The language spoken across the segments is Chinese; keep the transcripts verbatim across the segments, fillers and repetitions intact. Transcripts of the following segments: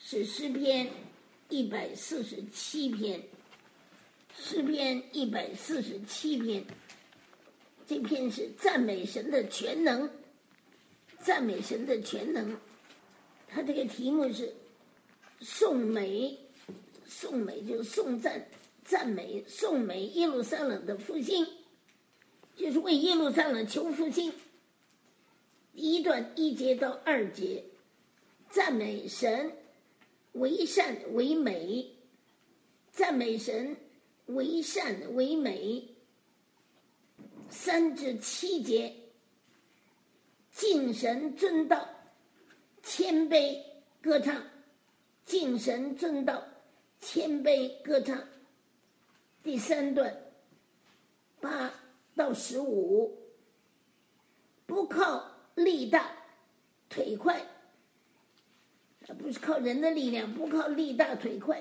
是诗篇一百四十七篇，诗篇一百四十七篇，这篇是赞美神的全能，赞美神的全能。它这个题目是颂美，颂美就是颂赞、赞美、颂美耶路撒冷的复兴，就是为耶路撒冷求复兴。第一段一节到二节，赞美神为善为美，赞美神为善为美。三至七节，敬神尊道，谦卑歌唱，敬神尊道，谦卑歌唱。第三段八到十五，不靠力大腿快，不是靠人的力量，不靠力大腿快，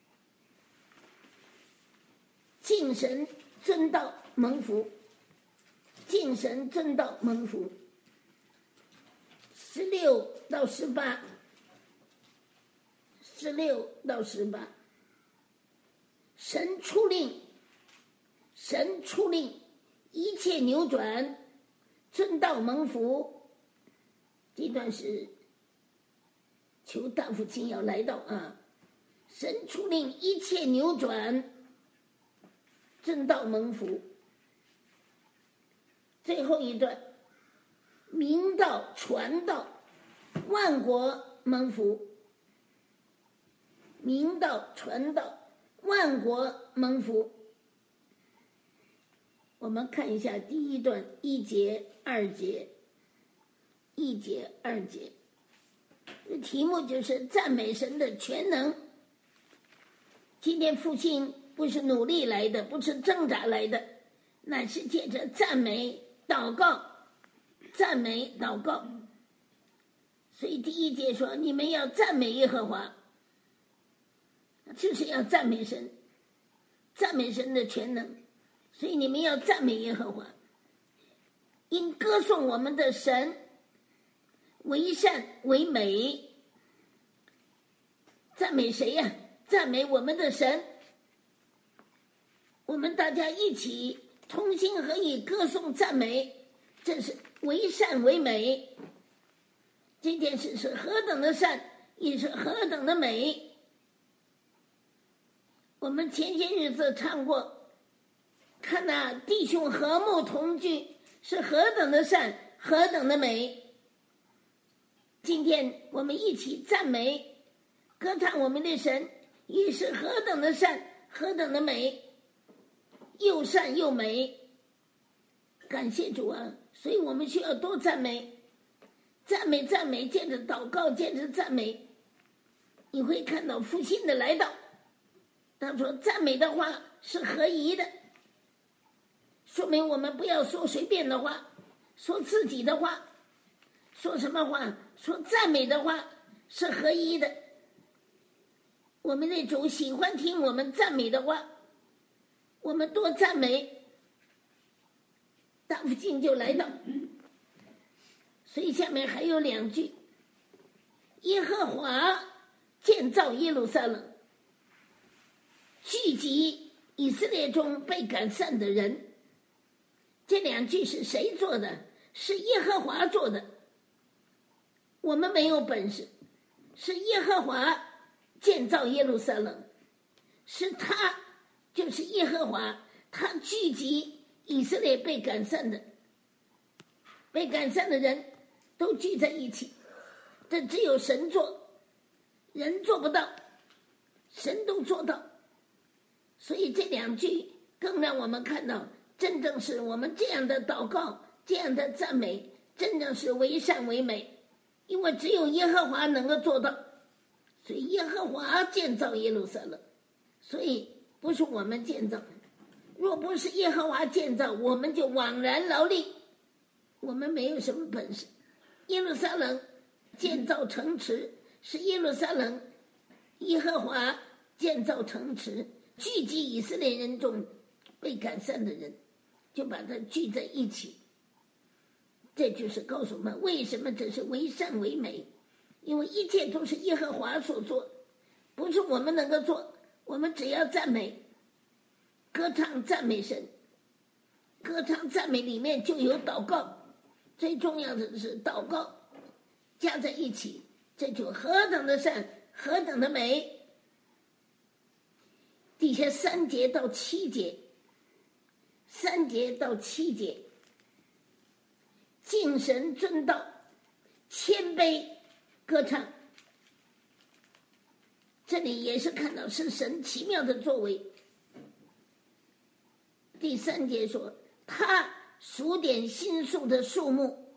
敬神尊道蒙福，敬神尊道蒙福。十六到十八，十六到十八，神出令，神出令，一切扭转，尊道蒙福。这段是求大父亲要来到啊！神出令，一切扭转，尊道蒙福。最后一段，明道传道，万国蒙福。明道传道，万国蒙福。我们看一下第一段一节二节，一节二节，题目就是赞美神的全能。今天复兴不是努力来的，不是挣扎来的，乃是借着赞美祷告，赞美祷告。所以第一节说，你们要赞美耶和华，就是要赞美神，赞美神的全能。所以你们要赞美耶和华，因歌颂我们的神为善为美。赞美谁呀？赞美我们的神。我们大家一起同心合意歌颂赞美，这是为善为美。这件事是何等的善，也是何等的美。我们前些日子唱过，看那弟兄和睦同居是何等的善，何等的美。今天我们一起赞美歌唱我们的神，也是何等的善，何等的美，又善又美。感谢主啊！所以我们需要多赞美，赞美赞美，接着祷告，接着赞美，你会看到复兴的来到。他说赞美的话是合宜的，说明我们不要说随便的话，说自己的话，说什么话？说赞美的话是合宜的。我们的主喜欢听我们赞美的话，我们多赞美，大复兴就来到。所以下面还有两句，耶和华建造耶路撒冷，聚集以色列中被赶散的人。这两句是谁做的？是耶和华做的。我们没有本事，是耶和华建造耶路撒冷，是他，就是耶和华，他聚集以色列被赶散的，被赶散的人都聚在一起，这只有神做，人做不到，神都做到。所以这两句更让我们看到，真正是我们这样的祷告，这样的赞美，真正是为善为美。因为只有耶和华能够做到，所以耶和华建造耶路撒冷，所以不是我们建造。若不是耶和华建造，我们就枉然劳力，我们没有什么本事。耶路撒冷建造城池，是耶路撒冷耶和华建造城池，聚集以色列人中被赶散的人，就把它聚在一起。这就是告诉我们为什么这是为善为美， 因为一切都是耶和华所做，不是我们能够做。我们只要赞美、歌唱、赞美神。歌唱赞美里面就有祷告，最重要的是祷告加在一起，这就何等的善，何等的美。底下三节到七节，三节到七节，敬神尊道，谦卑歌唱。这里也是看到是神奇妙的作为。第三节说，他数点新树的树木，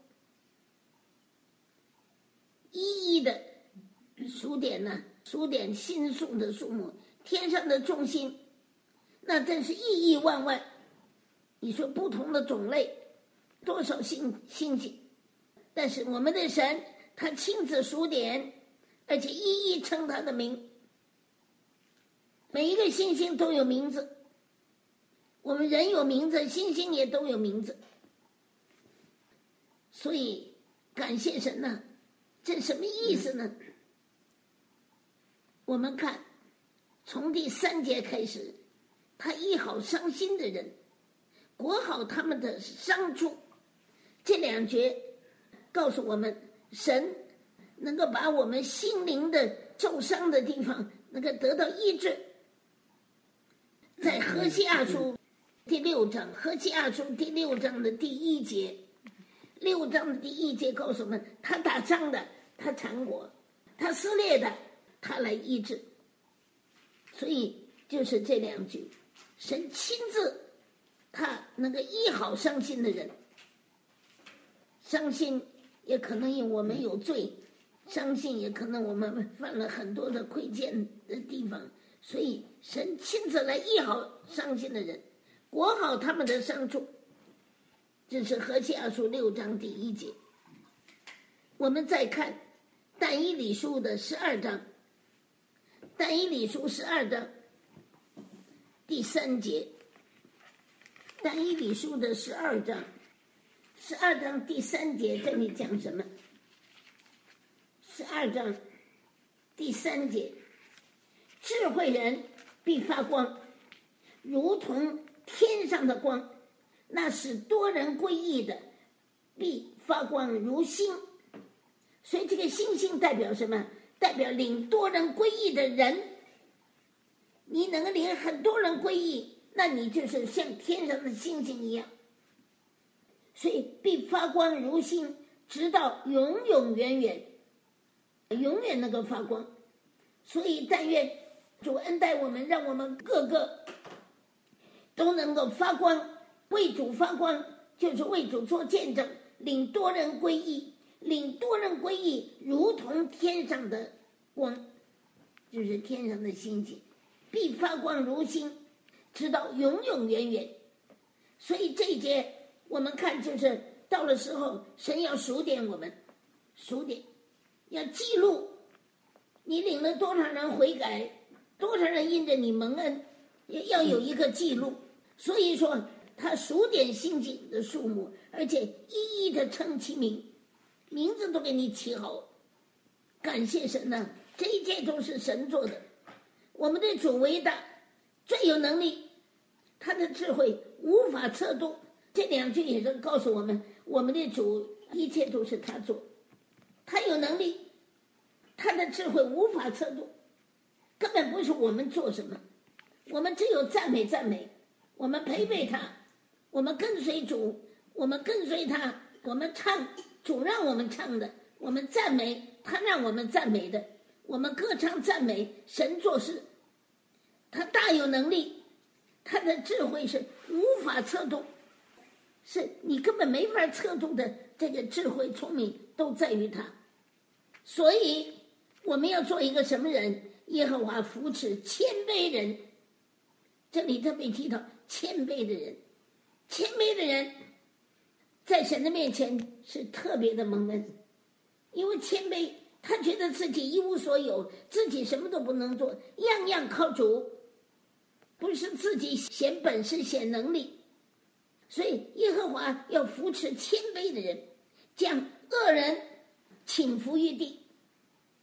一一的数点呢，数点新树的树木，天上的众星，那真是亿亿万万。你说不同的种类，多少星星星，但是我们的神他亲自数点，而且一一称他的名，每一个星星都有名字。我们人有名字，星星也都有名字。所以感谢神呢、啊，这什么意思呢？我们看从第三节开始，他医好伤心的人，裹好他们的伤处。这两节告诉我们，神能够把我们心灵的受伤的地方能够得到医治。在何西阿书第六章，何西阿书第六章的第一节，六章的第一节告诉我们，他打仗的他缠裹，他撕裂的他来医治。所以就是这两句，神亲自他能够医好伤心的人。伤心也可能因为我们有罪，伤心也可能我们犯了很多的亏欠的地方，所以神亲自来医好伤心的人，裹好他们的伤处。这是何西阿书六章第一节。我们再看但以理书的十二章，但以理书十二章第三节，但以理书的十二章，十二章第三节，这里讲什么？十二章第三节，智慧人必发光，如同天上的光，那使多人归义的必发光如星。所以这个星星代表什么？代表领多人归义的人。你能够领很多人归义，那你就是像天上的星星一样。所以必发光如星，直到永永远远，永远能够发光。所以但愿主恩待我们，让我们个个都能够发光，为主发光，就是为主做见证，领多人归义，领多人归义，如同天上的光，就是天上的星星，必发光如星，直到永永远远。所以这一节我们看，就是到了时候，神要数点我们，数点，要记录你领了多少人悔改，多少人因着你蒙恩，也要有一个记录。所以说他数点星星的数目，而且一一的称其名，名字都给你起好。感谢神呢、啊，这一切都是神做的。我们的主伟大，最有能力，他的智慧无法测度。这两句也是告诉我们，我们的主一切都是他做，他有能力，他的智慧无法测度，根本不是我们做什么，我们只有赞美赞美，我们陪陪他，我们跟随主，我们跟随他，我们唱主让我们唱的，我们赞美他让我们赞美的，我们歌唱赞美神做事。他大有能力，他的智慧是无法测度，是你根本没法测度的。这个智慧聪明都在于他。所以我们要做一个什么人？耶和华扶持谦卑人。这里特别提到谦卑的人，谦卑的人在神的面前是特别的蒙恩，因为谦卑，他觉得自己一无所有，自己什么都不能做，样样靠主，不是自己显本事显能力。所以耶和华要扶持谦卑的人，将恶人倾覆于地。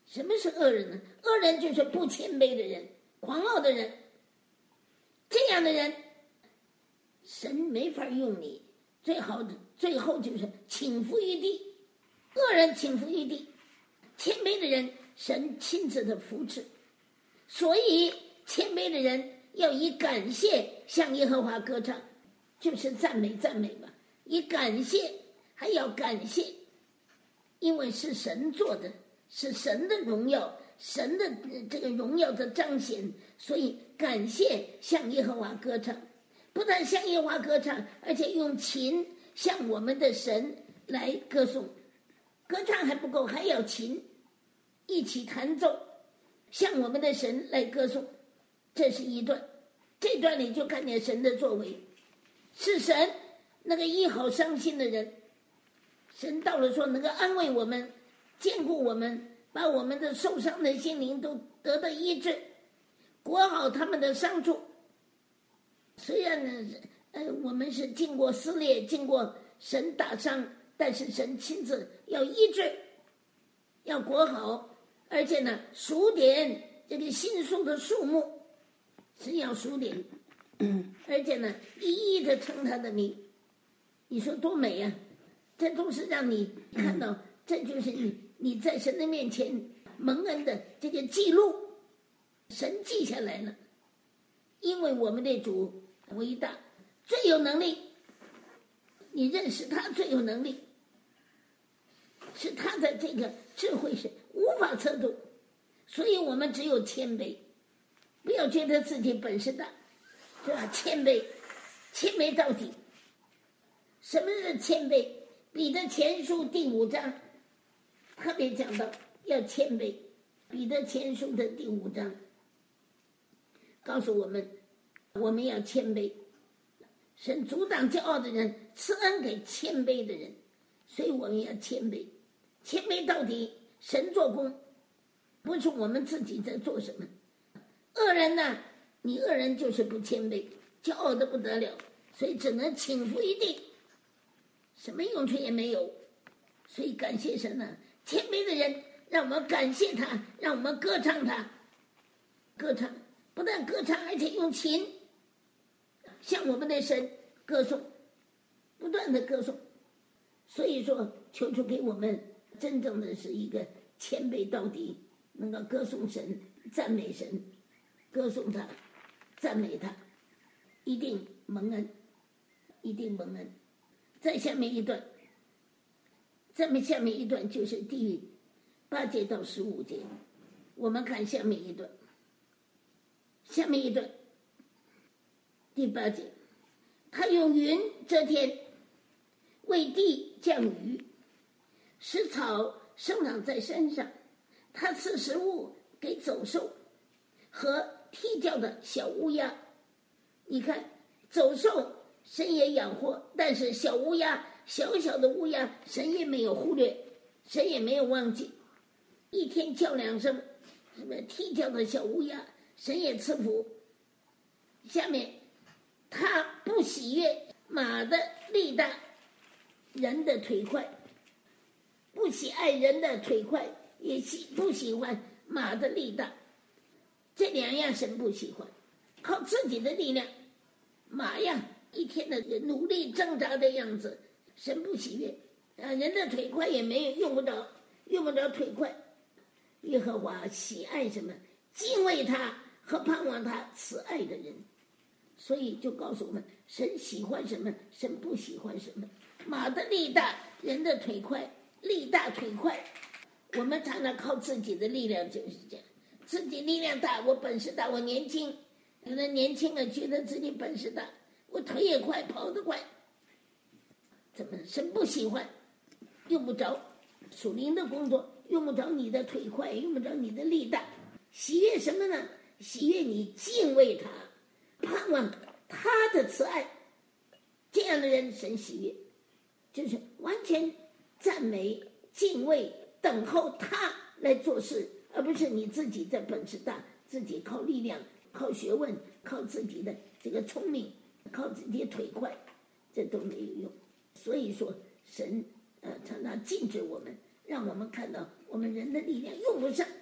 什么是恶人呢？恶人就是不谦卑的人，狂傲的人。这样的人，神没法用你，最好的最后就是倾覆于地。恶人倾覆于地，谦卑的人神亲自的扶持。所以谦卑的人要以感谢向耶和华歌唱，就是赞美赞美吧，以感谢，还要感谢，因为是神做的，是神的荣耀，神的这个荣耀的彰显，所以感谢向耶和华歌唱。不但向耶和华歌唱，而且用琴向我们的神来歌颂。歌唱还不够，还要琴一起弹奏，向我们的神来歌颂。这是一段，这段里就看见神的作为，是神那个医好伤心的人，神到了说能够安慰我们，坚固我们，把我们的受伤的心灵都得到医治，裹好他们的伤处。虽然呢，呃，我们是经过撕裂，经过神打伤，但是神亲自要医治，要裹好，而且呢，数点这个新树的树木，神要数点，而且呢，一一的称他的名。你说多美啊！这都是让你看到，这就是你你在神的面前蒙恩的这个记录，神记下来了。因为我们的主伟大，最有能力，你认识他最有能力，是他的这个智慧是无法测度，所以我们只有谦卑，不要觉得自己本事大，是吧？谦卑，谦卑到底。什么是谦卑？彼得前书第五章特别讲到要谦卑。彼得前书的第五章告诉我们，我们要谦卑。神阻挡骄傲的人，赐恩给谦卑的人，所以我们要谦卑。谦卑到底，神做工，不是我们自己在做什么。恶人呢，你恶人就是不谦卑，骄傲的不得了，所以只能倾覆于地，什么用处也没有。所以感谢神呢，谦卑的人让我们感谢他，让我们歌唱他，歌唱，不但歌唱，而且用琴向我们的神歌颂，不断的歌颂。所以说，求主给我们真正的是一个谦卑到底，能够歌颂神，赞美神，歌颂他，赞美他，一定蒙恩，一定蒙恩。再下面一段，再面下面一段就是第八节到十五节，我们看下面一段，下面一段，第八节，他用云遮天，为地降雨，使草生长在山上，他赐食物给走兽和啼叫的小乌鸦。你看，走兽神也养活，但是小乌鸦，小小的乌鸦，神也没有忽略，神也没有忘记。一天叫两声，什么啼叫的小乌鸦，神也赐福。下面，他不喜悦马的力大，人的腿快，不喜爱人的腿快，也喜不喜欢马的力大，这两样神不喜欢。靠自己的力量，马呀一天的努力挣扎的样子，神不喜悦。啊，人的腿快也没有，用不着，用不着腿快。耶和华喜爱什么？敬畏他和盼望他慈爱的人。所以就告诉我们，神喜欢什么，神不喜欢什么。马的力大，人的腿快，力大腿快。我们常常靠自己的力量就是这样，自己力量大，我本事大，我年轻，有的年轻人觉得自己本事大，我腿也快，跑得快。怎么神不喜欢？用不着属灵的工作，用不着你的腿快，用不着你的力大。喜悦什么呢？喜悦你敬畏他，盼望他的慈爱。这样的人神喜悦，就是完全赞美、敬畏、等候他来做事，而不是你自己在本事大，自己靠力量、靠学问、靠自己的这个聪明、靠自己的腿快，这都没有用。所以说，神呃常常禁止我们，让我们看到我们人的力量用不上，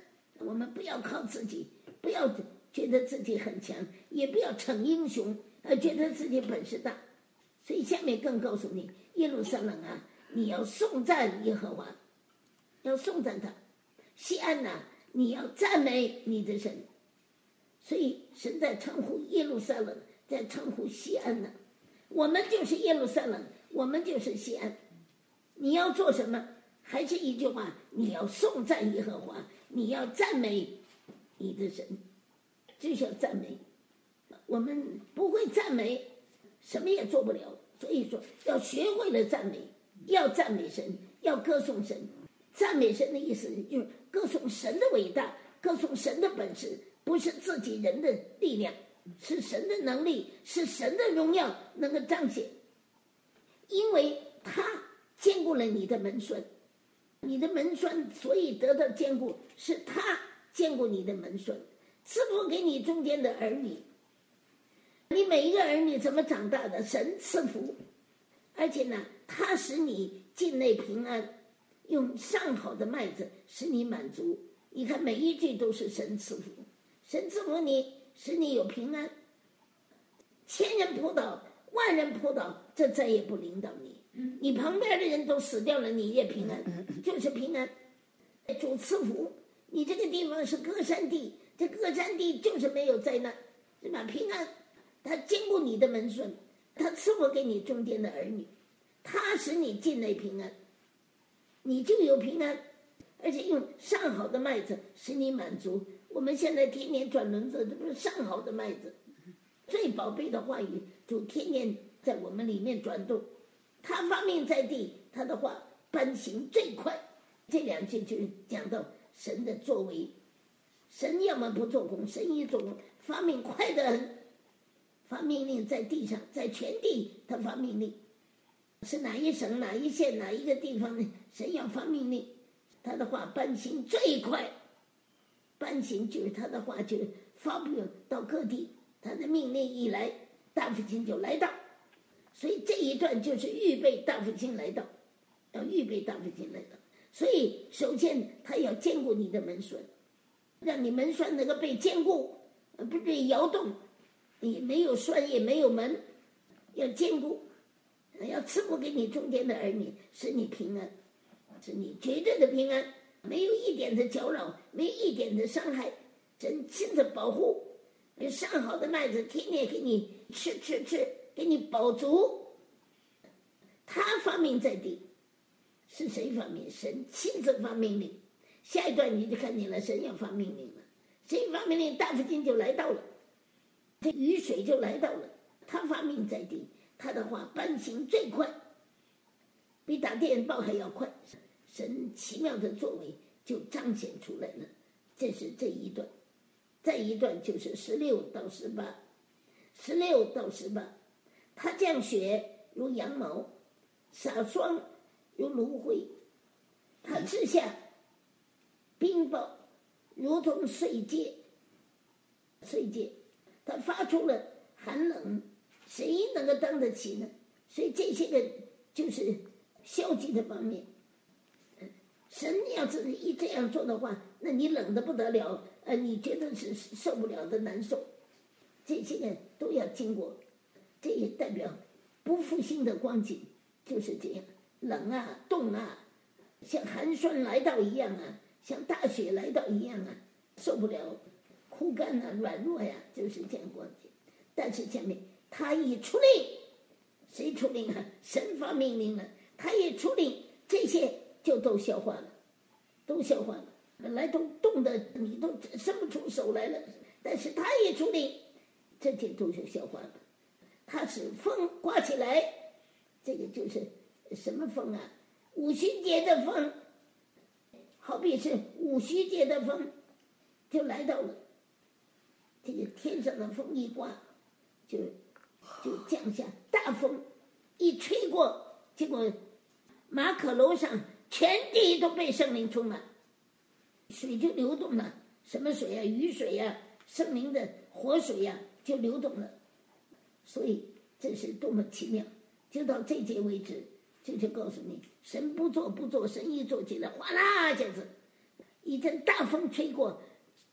我们不要靠自己，不要觉得自己很强，也不要逞英雄，而觉得自己本事大。所以下面更告诉你，耶路撒冷啊，你要颂赞耶和华，要颂赞他。西安呐、啊，你要赞美你的神。所以神在称呼耶路撒冷，在称呼西安呢、啊。我们就是耶路撒冷，我们就是西安。你要做什么？还是一句话，你要颂赞耶和华，你要赞美你的神，就是要赞美。我们不会赞美，什么也做不了。所以说，要学会了赞美，要赞美神，要歌颂神。赞美神的意思就是歌颂神的伟大，歌颂神的本事，不是自己人的力量，是神的能力，是神的荣耀能够彰显。因为他兼顾了你的门栓，你的门栓所以得到坚固，是他坚固你的门栓，赐福给你中间的儿女。你每一个儿女怎么长大的？神赐福，而且呢，他使你境内平安，用上好的麦子使你满足。你看每一句都是神赐福，神赐福你，使你有平安。千人扑倒，万人扑倒，这再也不领导你。你旁边的人都死掉了，你也平安，就是平安。主赐福，你这个地方是歌山地，这歌山地就是没有灾难，是吧？平安，他兼顾你的门栓，他赐福给你中间的儿女，他使你境内平安，你就有平安，而且用上好的麦子使你满足。我们现在天天转轮子，这不是上好的麦子，最宝贝的话语，主天天在我们里面转动。他发命在地，他的话颁行最快。这两句就是讲到神的作为，神要么不做工，神一做工发命快得很，发命令在地上，在全地他发命令，是哪一省哪一县哪一个地方呢？神要发命令，他的话颁行最快，颁行就是他的话就发布到各地，他的命令一来，大复兴就来到。所以这一段就是预备大复兴来到，要预备大复兴来到。所以首先他要坚固你的门栓，让你门栓能够被坚固，不被摇动，你没有栓也没有门，要坚固，要赐福给你中间的儿女，使你平安，使你绝对的平安，没有一点的搅扰，没有一点的伤害，神亲自保护，上好的麦子天天给你吃吃吃，给你饱足。他发命在地，是谁发命？神亲自发命令。下一段你就看见了，神要发命令了，谁发命令，大复兴就来到了，这雨水就来到了。他发命在地，他的话颁行最快，比打电报还要快。神奇妙的作为就彰显出来了。这是这一段，再一段就是十六到十八，十六到十八，他降雪如羊毛，洒霜如芦荟，他之下冰雹如同碎秸，碎秸，他发出了寒冷，谁能够当得起呢？所以这些个就是消极的方面。神要是一这样做的话，那你冷得不得了，呃，你觉得是受不了的难受，这些个都要经过，这也代表不复兴的光景就是这样，冷啊，冻啊，像寒霜来到一样啊，像大雪来到一样啊，受不了，枯干啊，软弱呀、啊，就是这样光景。但是下面他一出令，谁出令啊？神发命令了，他一出令，这些就都消化了，都消化了。本来都冻得你都伸不出手来了，但是他一出令，这些都是消化了。他使风刮起来，这个就是什么风啊？五旬节的风，好比是五旬节的风，就来到了。这个天上的风一刮，就就降下大风，一吹过，结果马可楼上全地都被圣灵充满，水就流动了。什么水啊？雨水呀、啊，圣灵的活水呀、啊，就流动了。所以这是多么奇妙！就到这节为止，就就告诉你，神不做不做，神一做起来，哗啦一下子，一阵大风吹过，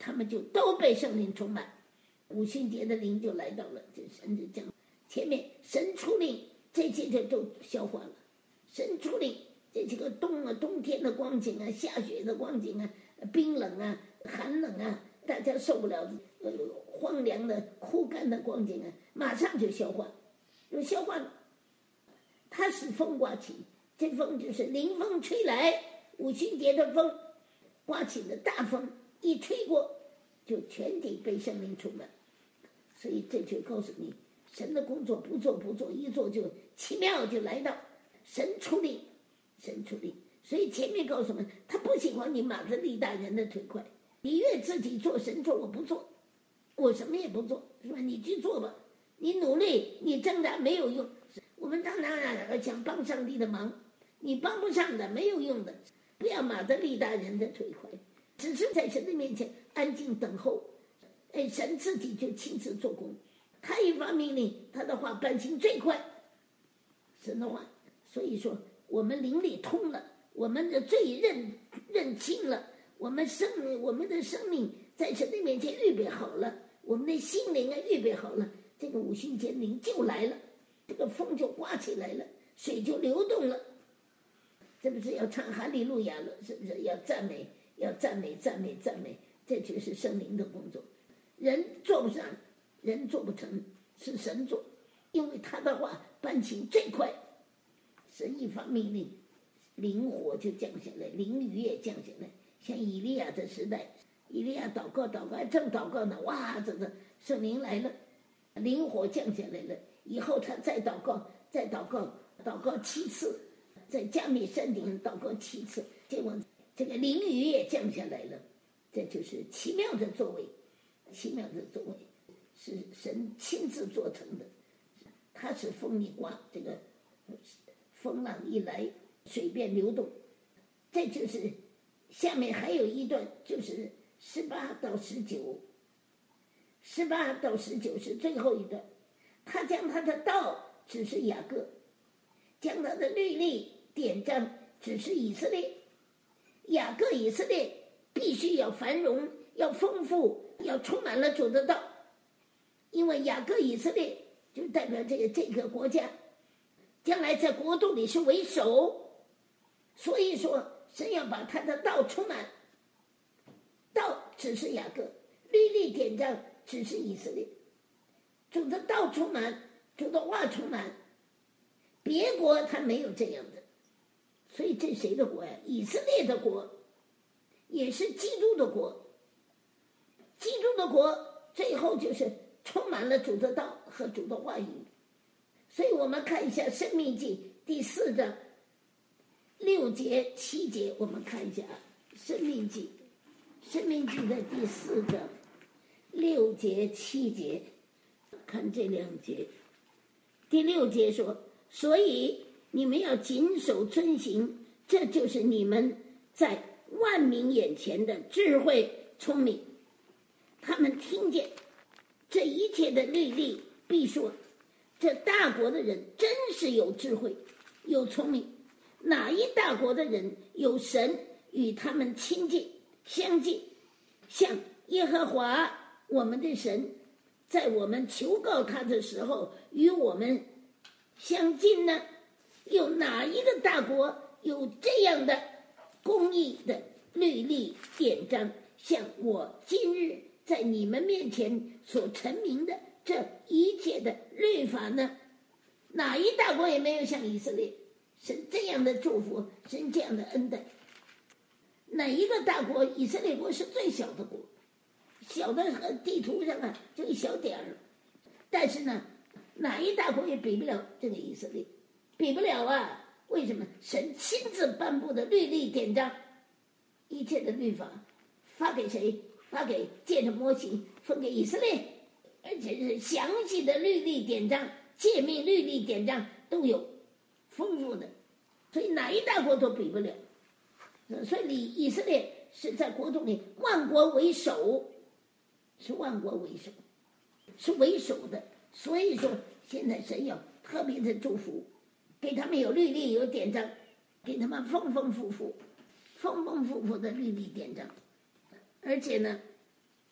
他们就都被圣灵充满，五旬节的灵就来到了，这神就讲前面神出令，这些就都消化了。神出令，这几个冬啊冬天的光景啊，下雪的光景啊，冰冷啊寒冷啊，大家受不了呃荒凉的枯干的光景啊，马上就消化，就消化了。它使风刮起，这风就是临风吹来，五旬节的风刮起的大风一吹过，就全体被圣灵充满。所以这就告诉你，神的工作不做不做，一做就奇妙就来到。神出力，神出力。所以前面告诉我们，他不喜欢你马着力大人的腿快，你越自己做，神说我不做，我什么也不做，是吧？你去做吧，你努力，你挣扎没有用。我们当然想帮上帝的忙，你帮不上的，没有用的。不要马着力大人的腿快，只是在神的面前安静等候。哎，神自己就亲自做工，他一发命令，他的话办行最快。神的话，所以说我们灵里通了，我们的罪认认清了，我们生我们的生命在神的面前预备好了，我们的心灵啊预备好了，这个五旬节灵就来了，这个风就刮起来了，水就流动了，这不是要唱哈利路亚了？是不是要赞美？要赞美赞美赞美？这就是圣灵的工作。人做不上，人做不成，是神做，因为他的话办行最快。神一发命令，灵火就降下来，灵雨也降下来。像以利亚的时代，以利亚祷告祷告，正祷告呢，哇，这个圣灵来了，灵火降下来了。以后他再祷告，再祷告，祷告七次，在加密山顶祷告七次，结果这个灵雨也降下来了。这就是奇妙的作为，奇妙的作为是神亲自做成的。他是风一刮，这个风浪一来，水便流动。这就是下面还有一段，就是十八到十九，十八到十九是最后一段。他将他的道指示雅各，将他的律例典章指示以色列。雅各以色列必须要繁荣，要丰富，要充满了主的道，因为雅各以色列就代表这个这个国家将来在国度里是为首，所以说神要把他的道充满。道只是雅各，律例典章只是以色列，主的道充满，主的话充满，别国他没有这样的。所以这谁的国呀？以色列的国，也是基督的国。基督的国最后就是充满了主的道和主的话语。所以我们看一下《申命记》第四章六节七节，我们看一下《申命记》，《申命记》的第四章六节七节，看这两节。第六节说，所以你们要谨守遵行，这就是你们在万民眼前的智慧聪明。他们听见这一切的律例，必说，这大国的人真是有智慧有聪明。哪一大国的人有神与他们亲近相近，像耶和华我们的神在我们求告他的时候与我们相近呢？有哪一个大国有这样的公义的律例典章，像我今日在你们面前所陈明的这一切的律法呢？哪一大国也没有像以色列神这样的祝福，神这样的恩待。哪一个大国？以色列国是最小的国，小的和地图上啊就一小点儿，但是呢，哪一大国也比不了这个以色列，比不了啊！为什么？神亲自颁布的律例典章，一切的律法发给谁？发给借着摩西分给以色列，而且是详细的律例典章、诫命律例典章都有，丰富的，所以哪一大国都比不了。所以以色列是在国度里万国为首，是万国为首，是为首的。所以说现在神要特别的祝福，给他们有律例有典章，给他们丰丰富富丰丰富富的律例典章。而且呢，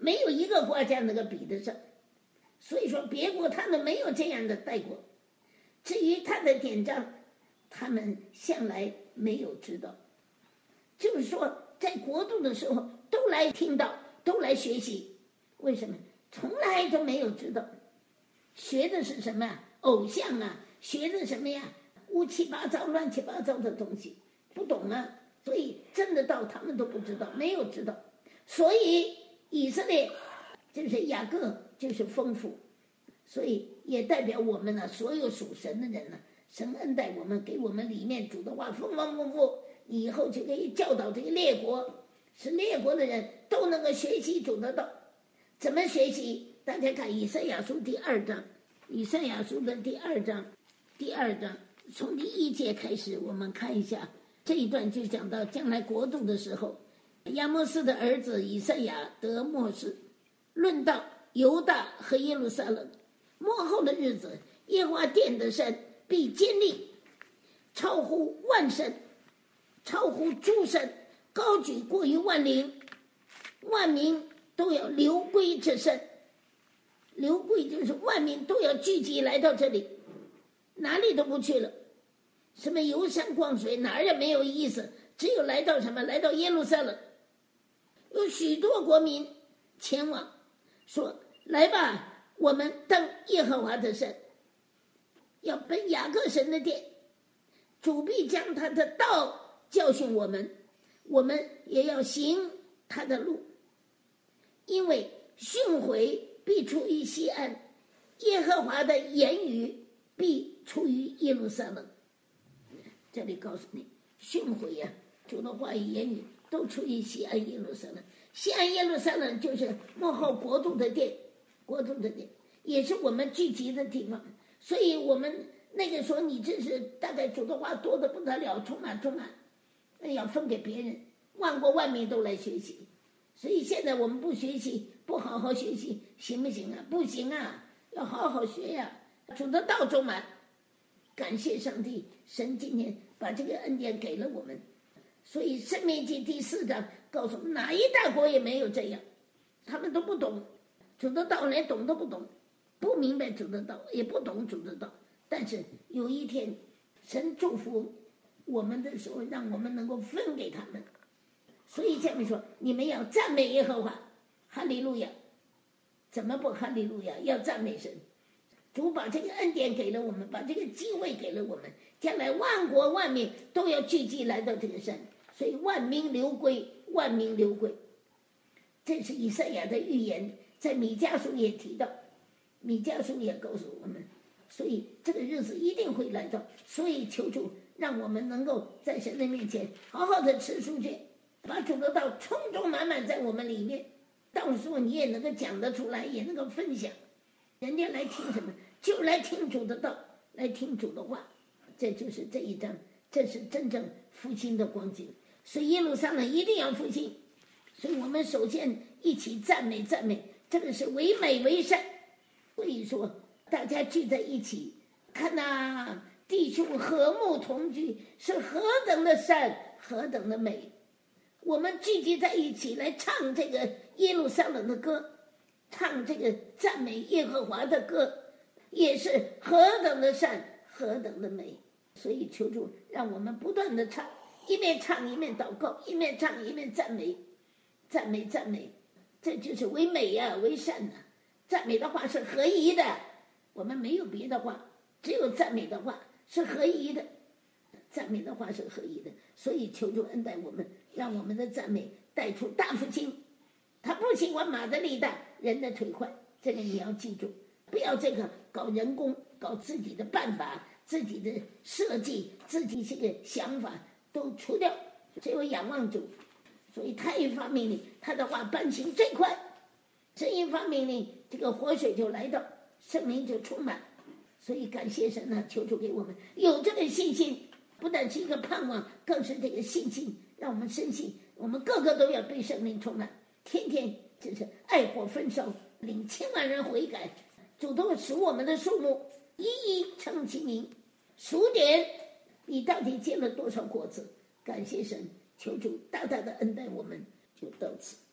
没有一个国家能够比得上。所以说别国他们没有这样的带过。至于他的典章，他们向来没有知道。就是说在国度的时候都来听到，都来学习。为什么？从来都没有知道。学的是什么啊？偶像啊，学的什么呀？乌七八糟乱七八糟的东西，不懂啊。所以真的道他们都不知道，没有知道。所以以色列就是雅各就是丰富，所以也代表我们呢、啊，所有属神的人呢、啊，神恩待我们，给我们里面主的话丰丰富富，以后就可以教导这个列国，使列国的人都能够学习主的道。怎么学习？大家看以赛亚书第二章，以赛亚书的第二章，第二章从第一节开始，我们看一下这一段，就讲到将来国度的时候，亚摩斯的儿子以赛亚得默示，论到犹大和耶路撒冷末后的日子，耶和华殿的山必坚立，超乎万神，超乎诸神，高举过于万灵，万民都要流归这山。流归就是万民都要聚集来到这里，哪里都不去了。什么游山逛水哪儿也没有意思，只有来到什么？来到耶路撒冷。有许多国民前往，说来吧，我们登耶和华的山，要奔雅各神的殿，主必将他的道教训我们，我们也要行他的路。因为训诲必出于西安，耶和华的言语必出于耶路撒冷。这里告诉你，训诲呀、啊，主的话语言语都出于西安耶路撒冷。西安耶路撒冷就是末后国度的殿，国度的殿也是我们聚集的地方。所以我们那个时候，你这是大概主的话多得不得了，充满充满，要分给别人，万国万民都来学习。所以现在我们不学习，不好好学习，行不行啊？不行啊，要好好学呀、啊。主的道充满，感谢上帝，神今天把这个恩典给了我们。所以申命记第四章告诉我们，哪一大国也没有这样，他们都不懂主的道，连懂都不懂，不明白主的道，也不懂主的道。但是有一天神祝福我们的时候，让我们能够分给他们。所以下面说，你们要赞美耶和华，哈利路亚。怎么不哈利路亚？要赞美神。主把这个恩典给了我们，把这个机会给了我们，将来万国万民都要聚集来到这个山，所以万民流归，万民流归。这是以赛亚的预言，在米迦书也提到，米迦书也告诉我们，所以这个日子一定会来到。所以求主让我们能够在神的面前好好的吃书去，把主的道充充满满在我们里面，到时候你也能够讲得出来，也能够分享。人家来听什么？就来听主的道，来听主的话。这就是这一章，这是真正复兴的光景。所以耶路撒冷一定要复兴。所以我们首先一起赞美赞美，这个是为美为善。所以说大家聚在一起，看呐、啊，弟兄和睦同居，是何等的善，何等的美。我们聚集在一起来唱这个耶路撒冷的歌，唱这个赞美耶和华的歌，也是何等的善，何等的美。所以求主让我们不断的唱，一面唱一面祷告，一面唱一面赞美，赞美赞美，这就是为美呀、啊，为善呐、啊。赞美的话是合一的，我们没有别的话，只有赞美的话是合一的，赞美的话是合一的。所以求主恩待我们，让我们的赞美带出大复兴。他不喜欢马的力大，人的腿快，这个你要记住，不要这个搞人工，搞自己的办法，自己的设计，自己这个想法都除掉，只有仰望主。所以他一发命令，他的话办行最快；神一发命令，这个活水就来到，圣灵就充满。所以感谢神啊，求主给我们有这个信心，不但是一个盼望，更是这个信心，让我们深信我们个个都要被圣灵充满，天天就是爱火焚烧，领千万人悔改，主动使我们的数目一一称其名。数点你到底结了多少果子？感谢神，求主大大的恩待我们，就到此。